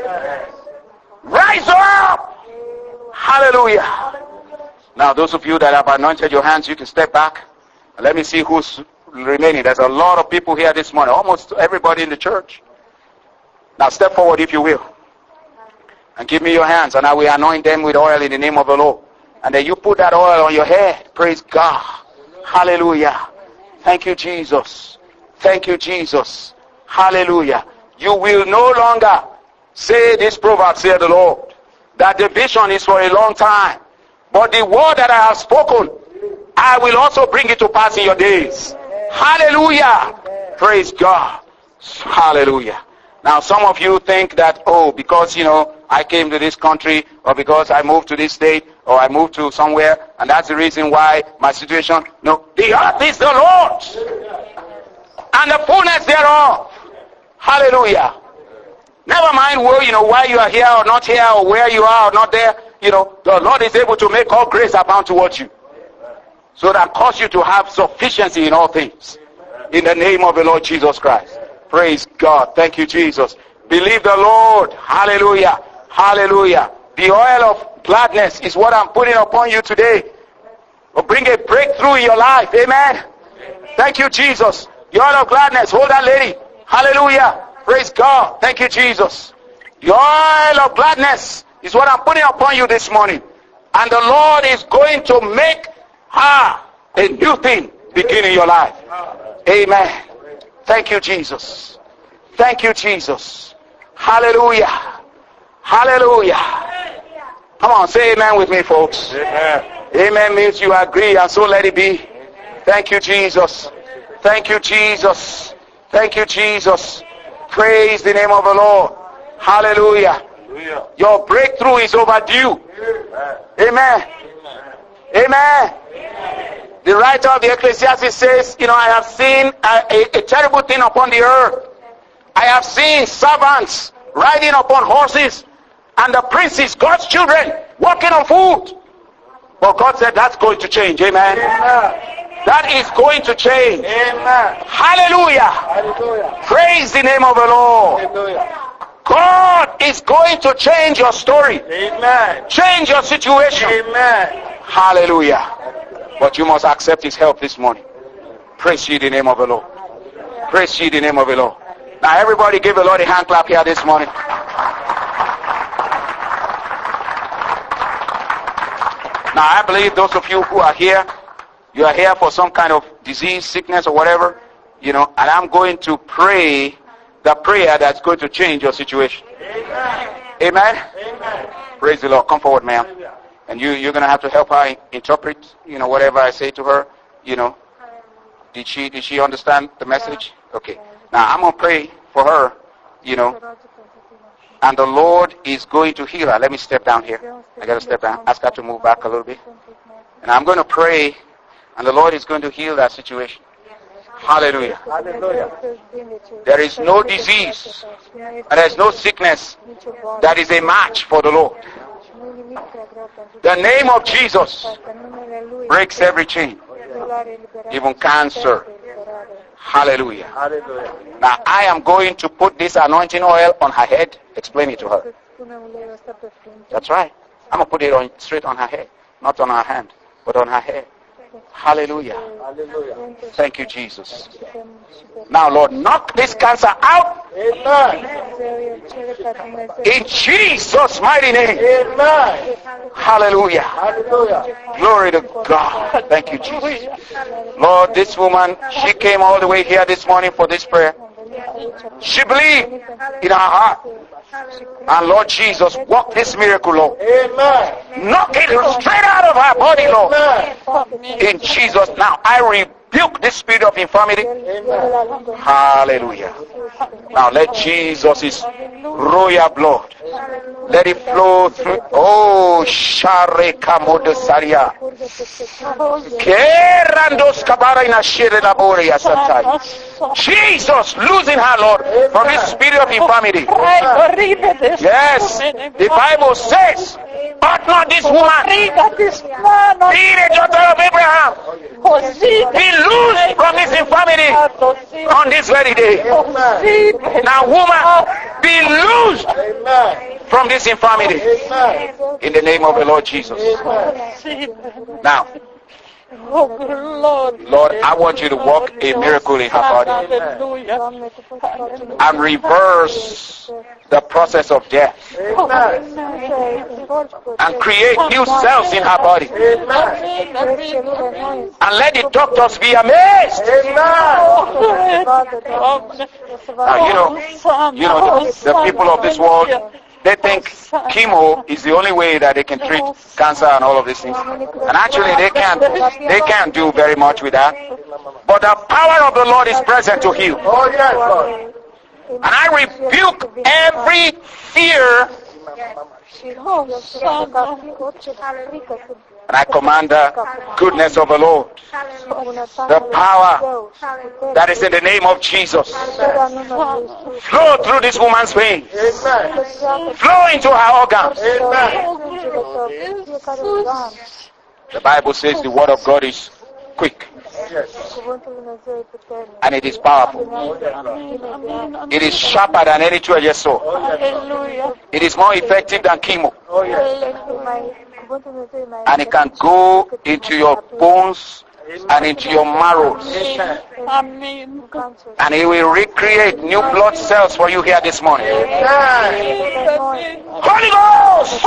Rise up. Hallelujah. Now those of you that have anointed your hands, you can step back. And let me see who's remaining. There's a lot of people here this morning. Almost everybody in the church. Now step forward if you will. And give me your hands. And I will anoint them with oil in the name of the Lord. And then you put that oil on your head. Praise God. Hallelujah. Thank you, Jesus. Thank you, Jesus. Hallelujah. You will no longer say this proverb, saith the Lord, that the vision is for a long time. But the word that I have spoken, I will also bring it to pass in your days. Hallelujah. Praise God. Hallelujah. Now some of you think that, oh, because, you know, I came to this country, or because I moved to this state, or I moved to somewhere, and that's the reason why my situation. No, the earth is the Lord's, and the fullness thereof. Hallelujah. Never mind where, you know, why you are here or not here, or where you are or not there. You know, the Lord is able to make all grace abound towards you, so that cause you to have sufficiency in all things. In the name of the Lord Jesus Christ. Praise God. Thank you, Jesus. Believe the Lord. Hallelujah. Hallelujah. The oil of gladness is what I'm putting upon you today. Will bring a breakthrough in your life. Amen. Thank you, Jesus. The oil of gladness. Hold that lady. Hallelujah. Praise God. Thank you, Jesus. The oil of gladness is what I'm putting upon you this morning. And the Lord is going to make her a new thing begin in your life. Amen. Thank you, Jesus. Thank you, Jesus. Hallelujah. Hallelujah. Come on, say amen with me, folks. Amen. Amen means you agree, and so let it be. Thank you, Jesus. Thank you, Jesus. Thank you, Jesus. Praise the name of the Lord. Hallelujah. Your breakthrough is overdue. Amen. Amen. The writer of the Ecclesiastes says, you know, I have seen a, a, a terrible thing upon the earth. I have seen servants riding upon horses, and the princes, God's children, walking on foot. But God said that's going to change. Amen. Amen. That is going to change. Amen. Hallelujah. Hallelujah. Praise the name of the Lord. Hallelujah. God is going to change your story. Amen. Change your situation. Amen. Hallelujah. But you must accept his help this morning. Praise ye the name of the Lord. Praise ye the name of the Lord. Now everybody give the Lord a hand clap here this morning. Now I believe those of you who are here, you are here for some kind of disease, sickness or whatever, you know, and I'm going to pray the prayer that's going to change your situation. Amen. Amen. Amen. Praise the Lord. Come forward, ma'am. And you, you're going to have to help her interpret, you know, whatever I say to her, you know. Did she, did she understand the message? Okay. Now I'm going to pray for her, you know. And the Lord is going to heal her. Let me step down here. I got to step down. Ask her to move back a little bit. And I'm going to pray, and the Lord is going to heal that situation. Hallelujah. Hallelujah. There is no disease, and there is no sickness that is a match for the Lord. The name of Jesus breaks every chain, even cancer. Hallelujah. Hallelujah. Now I am going to put this anointing oil on her head. Explain it to her. That's right. I'm going to put it on straight on her head, not on her hand, but on her head. Hallelujah. Hallelujah. Thank you, Jesus. Now, Lord, knock this cancer out. Amen. In Jesus' mighty name. Amen. Hallelujah. Hallelujah. Glory to God. Thank you, Jesus. Lord, this woman, she came all the way here this morning for this prayer. She believed in her heart. And Lord Jesus, work this miracle, Lord. Amen. Knock it straight out of her body, Lord. Amen. In Jesus' now, I rebuke this spirit of infirmity. Amen. Hallelujah. Now let Jesus' royal blood, let it flow through. Oh, Share Kamodosaria. Kerandos Kabara in a Shire Laboria Satai. Jesus, losing her, Lord, from this spirit of infirmity. Yes, the Bible says, ought not this woman, being a daughter of Abraham, be loosed from this infirmity on this very day. Now, woman, be loosed from this infirmity in the name of the Lord Jesus. Now, Lord, I want you to work a miracle in her body and reverse the process of death and create new cells in her body. And let the doctors be amazed. Now, you know, you know the, the people of this world, they think chemo is the only way that they can treat cancer and all of these things. And actually they can't they can't do very much with that. But the power of the Lord is present to heal. And I rebuke every fear. And I command the goodness of the Lord, the power that is in the name of Jesus, flow through this woman's veins, flow into her organs. The Bible says the word of God is quick and it is powerful. It is sharper than any two-edged sword. It is more effective than chemo. And it can go into your bones and into your marrows. And it will recreate new blood cells for you here this morning. Holy Ghost!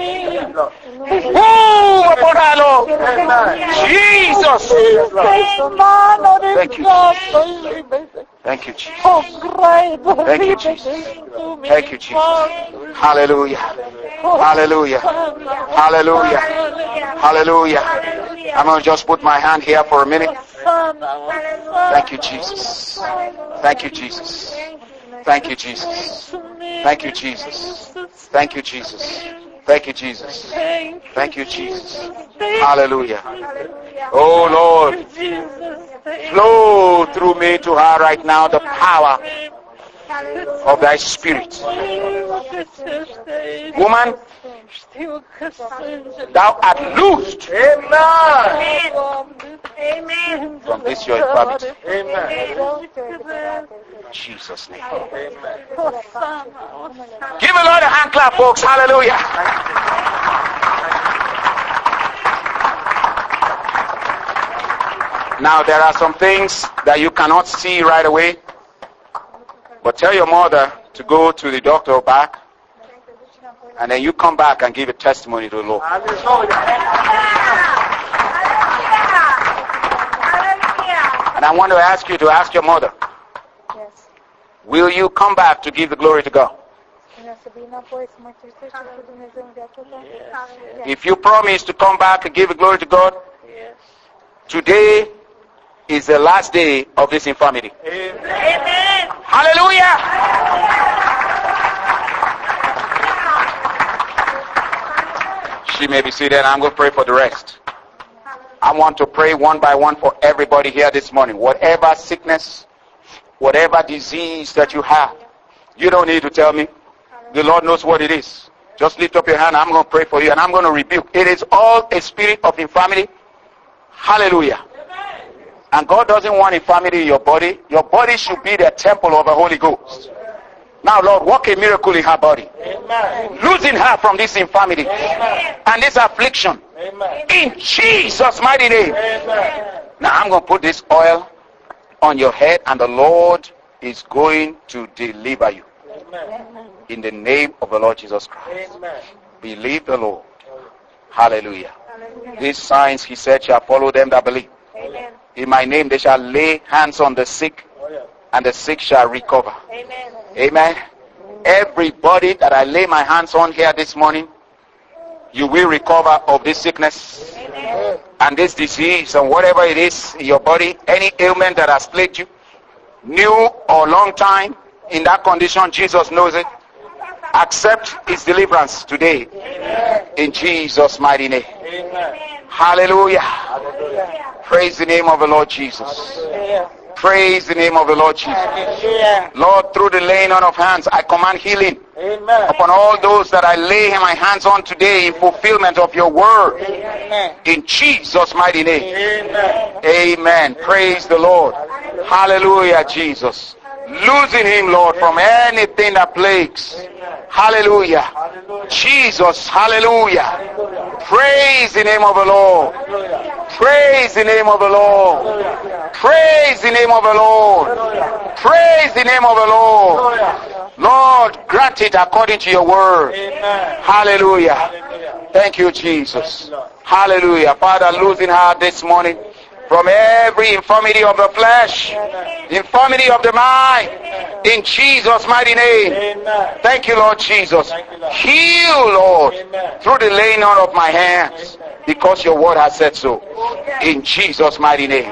Boom upon her, Lord. Jesus! Thank you, Jesus. Thank you, Jesus. Thank you, Jesus. Thank you, Jesus. Hallelujah. Hallelujah. Hallelujah. Hallelujah. I'm going to just put my hand here for a minute. Thank you, Jesus. Thank you, Jesus. Thank you, Jesus. Thank you, Jesus. Thank you, Jesus. Thank you, Jesus. Thank you, Jesus. Hallelujah. Oh, Lord. Flow through me to her right now the power of thy spirit. Woman, thou art loosed. Amen. From this your infirmity. Amen. In Jesus' name. Amen. Give the Lord a hand clap, folks. Hallelujah. Now there are some things that you cannot see right away. But tell your mother to go to the doctor or back, and then you come back and give a testimony to the Lord. And I want to ask you to ask your mother, yes, will you come back to give the glory to God? If you promise to come back and give the glory to God, yes, today is the last day of this infirmity. Amen. Hallelujah. She may be seated. I'm going to pray for the rest. I want to pray one by one for everybody here this morning. Whatever sickness, whatever disease that you have, you don't need to tell me. The Lord knows what it is. Just lift up your hand. I'm going to pray for you and I'm going to rebuke. It is all a spirit of infirmity. Hallelujah. And God doesn't want infirmity in your body. Your body should be the temple of the Holy Ghost. Now, Lord, work a miracle in her body. Amen. Losing her from this infirmity. Amen. And this affliction. Amen. In Jesus' mighty name. Amen. Now, I'm going to put this oil on your head and the Lord is going to deliver you. Amen. In the name of the Lord Jesus Christ. Amen. Believe the Lord. Hallelujah. Hallelujah. These signs, he said, shall follow them that believe. Amen. In my name they shall lay hands on the sick, and the sick shall recover. Amen. Amen. Everybody that I lay my hands on here this morning, you will recover of this sickness. Amen. And this disease and whatever it is in your body, any ailment that has plagued you, new or long time, in that condition, Jesus knows it. Accept his deliverance today. In Jesus' mighty name. Hallelujah. Praise the name of the Lord Jesus. Praise the name of the Lord Jesus. Lord, through the laying on of hands, I command healing upon all those that I lay my hands on today in fulfillment of your word. In Jesus' mighty name. Amen. Praise the Lord. Hallelujah, Jesus. Losing him, Lord, from anything that plagues. Hallelujah. Jesus, hallelujah. Praise the name of the Lord. Praise the name of the Lord. Praise the name of the Lord. Praise the name of the Lord. Lord, grant it according to your word. Hallelujah. Thank you, Jesus. Hallelujah. Father, losing her this morning from every infirmity of the flesh, infirmity of the mind, in Jesus' mighty name. Thank you, Lord Jesus. Heal, Lord, through the laying on of my hands, because your word has said so. In Jesus' mighty name.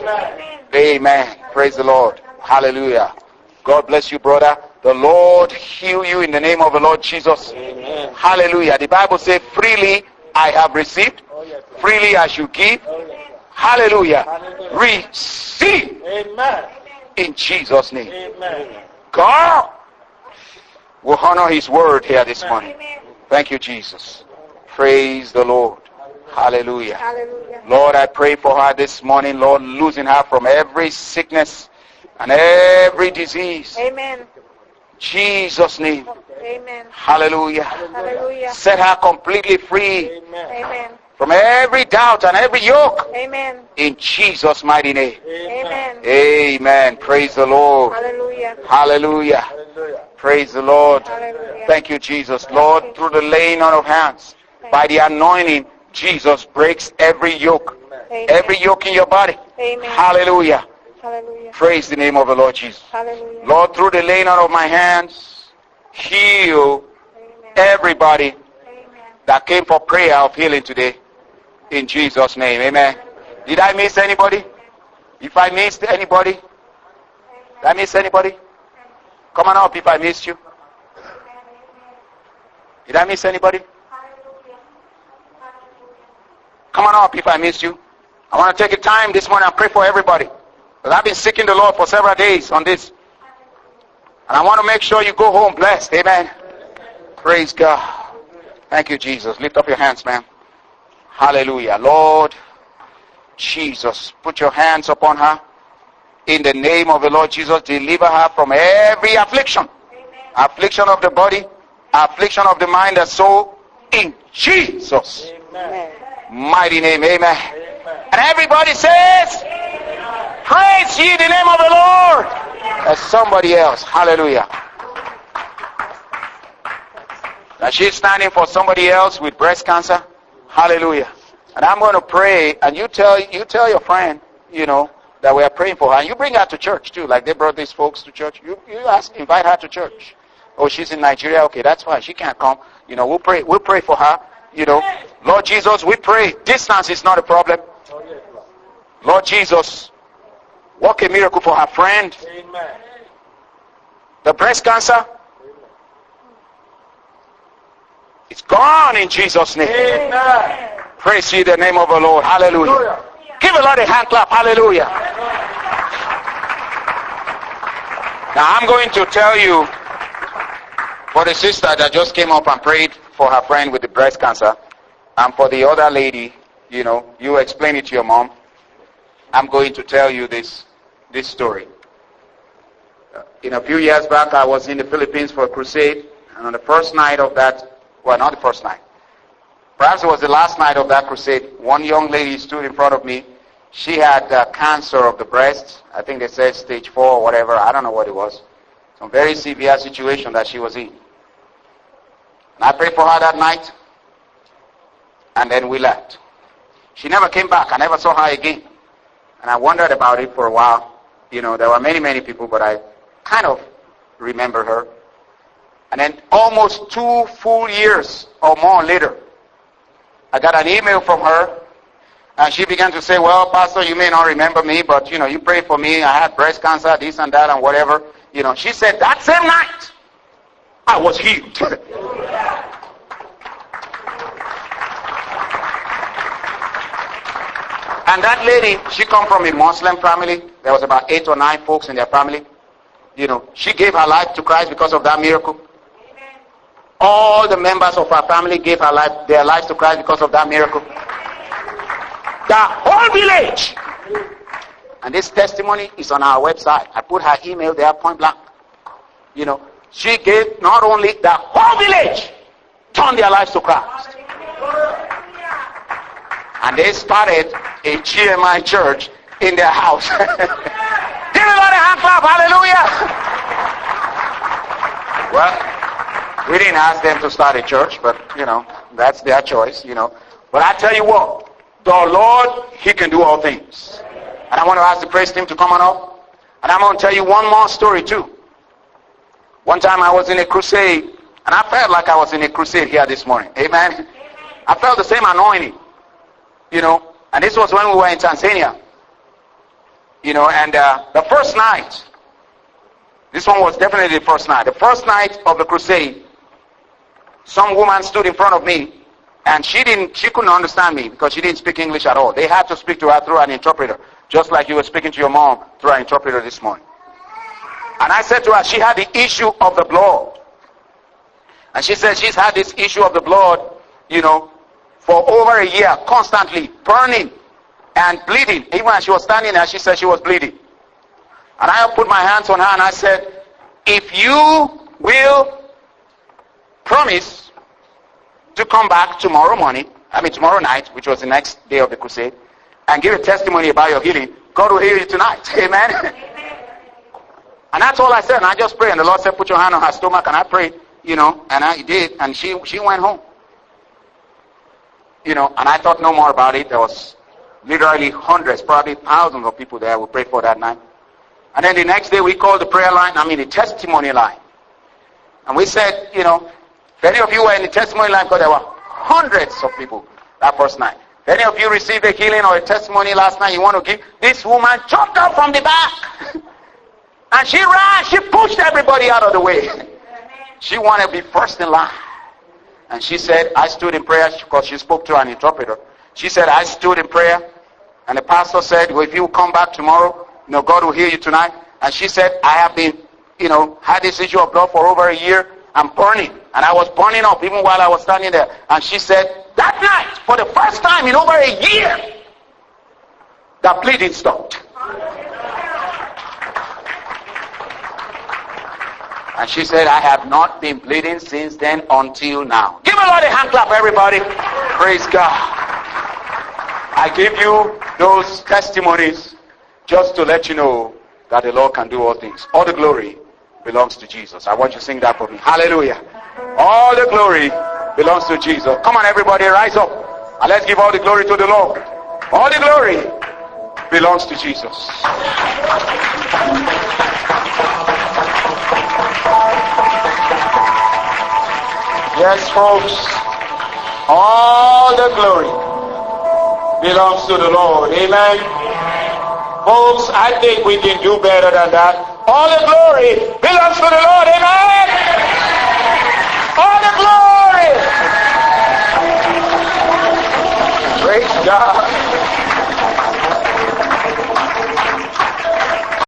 Amen. Praise the Lord. Hallelujah. God bless you, brother. The Lord heal you in the name of the Lord Jesus. Hallelujah. The Bible says, freely I have received, freely I should give. Hallelujah. Hallelujah. Receive. Amen. In Jesus' name. Amen. God will honor his word here this morning. Amen. Thank you, Jesus. Praise the Lord. Hallelujah. Hallelujah. Lord, I pray for her this morning, Lord, losing her from every sickness and every disease. Amen. Jesus' name. Amen. Hallelujah. Hallelujah. Set her completely free. Amen. Amen. From every doubt and every yoke. Amen. In Jesus' mighty name. Amen. Amen. Praise the Lord. Hallelujah. Hallelujah. Hallelujah. Praise the Lord. Hallelujah. Thank you, Jesus. Lord, through the laying on of hands, by the anointing, Jesus breaks every yoke. Amen. Every yoke in your body. Amen. Hallelujah. Hallelujah. Praise the name of the Lord Jesus. Hallelujah. Lord, through the laying on of my hands, heal Amen. Everybody Amen. That came for prayer of healing today. In Jesus' name. Amen. Did I miss anybody? If I missed anybody? Did I miss anybody? Come on up if I missed you. Did I miss anybody? Come on up if I missed you. I want to take a time this morning and pray for everybody. Because I've been seeking the Lord for several days on this. And I want to make sure you go home blessed. Amen. Praise God. Thank you, Jesus. Lift up your hands, man. Hallelujah. Lord Jesus, put your hands upon her. In the name of the Lord Jesus, deliver her from every affliction. Amen. Affliction of the body, affliction of the mind and soul. In Jesus' Amen. Mighty name. Amen. Amen. And everybody says, Amen. Praise ye the name of the Lord. As somebody else. Hallelujah. Now she's standing for somebody else with breast cancer. Hallelujah. And I'm going to pray, and you tell you tell your friend, you know, that we are praying for her. And you bring her to church too, like they brought these folks to church. You you ask, invite her to church. Oh, she's in Nigeria. Okay, that's fine. She can't come. You know, we'll pray. We'll pray for her. You know, Lord Jesus, we pray. Distance is not a problem. Lord Jesus, work a miracle for her friend. Amen. The breast cancer, it's gone in Jesus' name. Amen. Praise ye the name of the Lord. Hallelujah. Hallelujah. Give the Lord a hand clap. Hallelujah. Now I'm going to tell you, for the sister that just came up and prayed for her friend with the breast cancer, and for the other lady, you know, you explain it to your mom. I'm going to tell you this, this story. Uh, in a few years back, I was in the Philippines for a crusade, and on the first night of that, well, not the first night, perhaps it was the last night of that crusade, one young lady stood in front of me. She had uh, cancer of the breast. I think they said stage four or whatever. I don't know what it was. Some very severe situation that she was in. And I prayed for her that night, and then we left. She never came back. I never saw her again. And I wondered about it for a while. You know, there were many, many people, but I kind of remember her. And then almost two full years or more later, I got an email from her, and she began to say, well, Pastor, you may not remember me, but, you know, you prayed for me. I had breast cancer, this and that, and whatever. You know, she said that same night, I was healed. And that lady, she come from a Muslim family. There was about eight or nine folks in their family. You know, she gave her life to Christ because of that miracle. Amen. All the members of her family gave her life, their lives to Christ because of that miracle. The whole village. And this testimony is on our website. I put her email there, point blank. You know, she gave not only the whole village turned their lives to Christ. And they started a G M I church in their house. Give everybody a hand clap, hallelujah. Well, we didn't ask them to start a church, but, you know, that's their choice, you know. But I tell you what, the Lord, He can do all things. And I want to ask the praise team to come on up. And I'm going to tell you one more story too. One time I was in a crusade, and I felt like I was in a crusade here this morning. Amen. I felt the same anointing. You know, and this was when we were in Tanzania. You know, and uh, the first night, this one was definitely the first night. The first night of the crusade, some woman stood in front of me, and she didn't, she couldn't understand me because she didn't speak English at all. They had to speak to her through an interpreter, just like you were speaking to your mom through an interpreter this morning. And I said to her, she had the issue of the blood. And she said she's had this issue of the blood, you know, for over a year, constantly burning and bleeding. Even when she was standing there, she said she was bleeding. And I put my hands on her and I said, if you will promise to come back tomorrow morning, I mean tomorrow night, which was the next day of the crusade, and give a testimony about your healing, God will heal you tonight. Amen. And that's all I said. And I just prayed. And the Lord said, put your hand on her stomach. And I prayed, you know, and I did. And she, she went home. You know, and I thought no more about it. There was literally hundreds, probably thousands of people there who prayed for that night. And then the next day we called the prayer line, I mean the testimony line. And we said, you know, if any of you were in the testimony line, because there were hundreds of people that first night. If any of you received a healing or a testimony last night you want to give, this woman jumped up from the back. And she ran, she pushed everybody out of the way. She wanted to be first in line. And she said, I stood in prayer, because she spoke to an interpreter. She said, I stood in prayer. And the pastor said, well, if you come back tomorrow, you know, God will heal you tonight. And she said, I have been, you know, had this issue of blood for over a year. I'm burning. And I was burning up even while I was standing there. And she said, that night, for the first time in over a year, the bleeding stopped. And she said, I have not been bleeding since then until now. Give a Lord a hand clap, everybody. Praise God. I give you those testimonies just to let you know that the Lord can do all things. All the glory belongs to Jesus. I want you to sing that for me. Hallelujah. All the glory belongs to Jesus. Come on, everybody, rise up. And let's give all the glory to the Lord. All the glory belongs to Jesus. Yes, folks, all the glory belongs to the Lord. Amen. Folks, I think we can do better than that. All the glory belongs to the Lord. Amen. All the glory.